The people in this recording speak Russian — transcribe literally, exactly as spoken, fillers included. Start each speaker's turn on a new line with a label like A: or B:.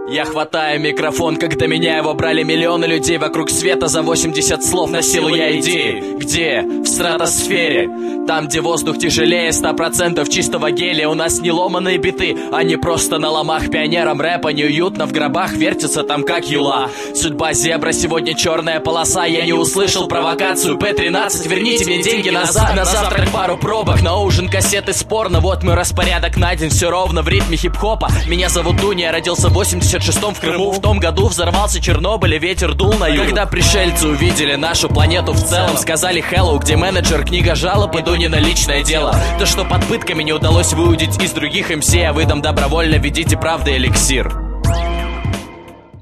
A: Я хватаю микрофон, когда меня его брали миллионы людей вокруг света. За восемьдесят слов носил я идеи. Где? В стратосфере. Там, где воздух тяжелее ста процентов чистого гелия. У нас не ломаные биты, а не просто на ломах. Пионерам рэпа неуютно в гробах, вертится там как юла. Судьба зебра, сегодня черная полоса. Я не услышал провокацию Пэ тринадцать, верните мне деньги назад. На завтрак пару пробок, на ужин кассеты спорно. Вот мой распорядок на день, все ровно в ритме хип-хопа. Меня зовут Дуня, я родился в восемьдесят шестом в Крыму. В том году взорвался Чернобыль и ветер дул на юг. Когда пришельцы увидели нашу планету в целом, сказали hello, где менеджер, книга жалоб и Дунина личное дело. То, что под пытками не удалось выудить из других эм си, а вы там добровольно ведите правда эликсир.